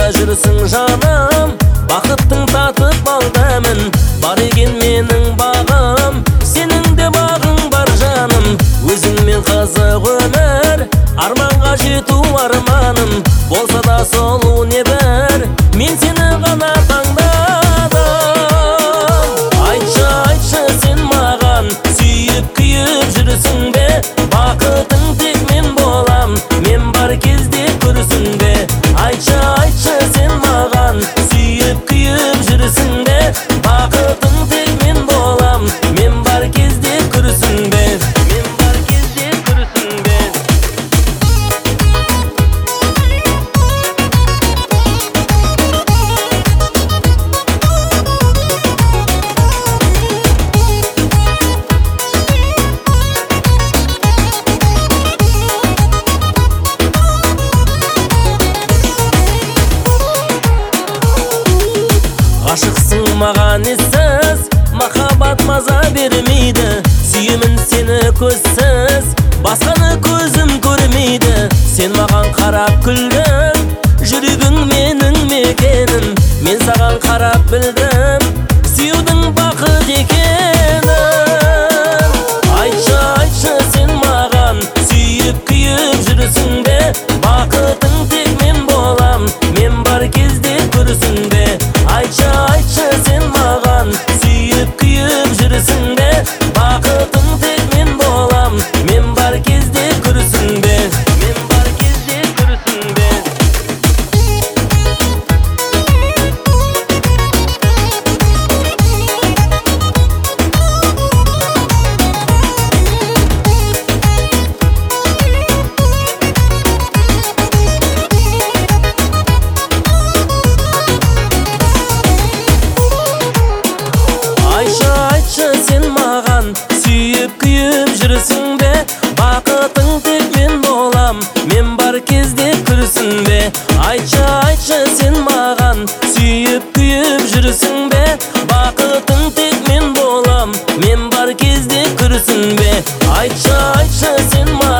қайда жүрсің жаным, бақыттың татып ал дәмін. Бар екен менің бағым, сенің де бағың бар жаным. Өзіңмен қызық өмір, арманға жету арманым. Болса да сұлу небір, мен сені ғана таңдадым. Айтшы, айтшы сен маған, сүйіп күйіп жүрсің бе? Бақытың тек мен болам, мен бар кезде көрсің бе? Айтшы, айтшы сен маған, сүйіп күйіп жүрсің бе? Бақытың тек мен болам, мен бар кезде көрсің бе? Мен бар кезде көрсің бе? Ғашықсың маған ессіз, махаббат маза бермейді. Сүйемін сені көзсіз, басқаны көзім көрмейді. Сен маған қарап күлдің, жүрегің менің мекенім. Мен саған қарап білдім, сүюдің бақыт екенін. Айтшы, айтшы сен маған, сүйіп күйіп жүрсің бе? Бақытың тек мен болам, мен бар кезде көрсің бе? Айтшы, айтшы сен маған, сүйіп күйіп жүрсің бе? Бақытың тек мен болам, мен бар кезде көрсің бе? Мен бар кезде көрсің бе? Айтшы, айтшы сен маған, сүйіп күйіп жүрсің бе? Бақытың тек мен болам, мен бар кезде күрсің бе? Айтшы, айтшы сен маған, сүйіп күйіп жүрсің бе? Бақытың тек мен болам, мен бар кезде күрсің бе? Айтшы, айтшы сен маған